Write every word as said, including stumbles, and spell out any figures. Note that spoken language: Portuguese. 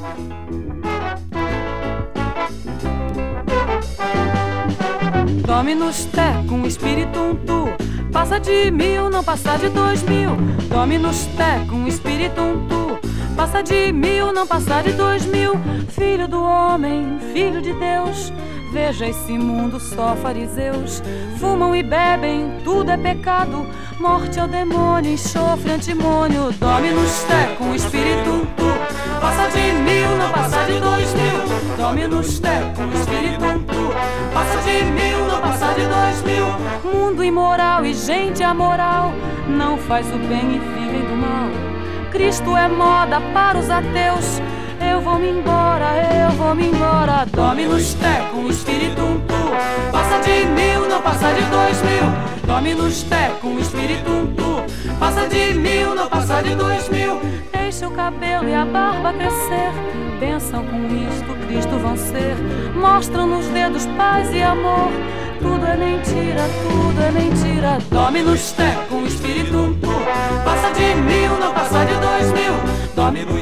Dominus tecum spiritum tu, passa de mil, não passa de dois mil. Dominus tecum spiritum tu, passa de mil, não passa de dois mil. Filho do homem, filho de Deus, veja esse mundo só fariseus. Fumam e bebem, tudo é pecado, morte ao demônio, enxofre, antimônio. Dominus tecum spiritum tu, passa de mil, não passa de dois mil. Dominus tecum spiritum tu, passa de mil, não passa de dois mil. Mundo imoral e gente amoral, não faz o bem e vivem do mal. Cristo é moda para os ateus, eu vou-me embora, eu vou-me embora. Dominus tecum spiritum tu, passa de mil, não passa de dois mil. Dominus tecum spiritum tu, passa de mil, não passa de dois mil. Deixa o cabelo e a barba crescer, pensam com isto Cristo vão ser. Mostram nos dedos paz e amor, tudo é mentira, tudo é mentira. Dominus tecum spiritum tu, passa de mil, não passa de dois mil. Dominus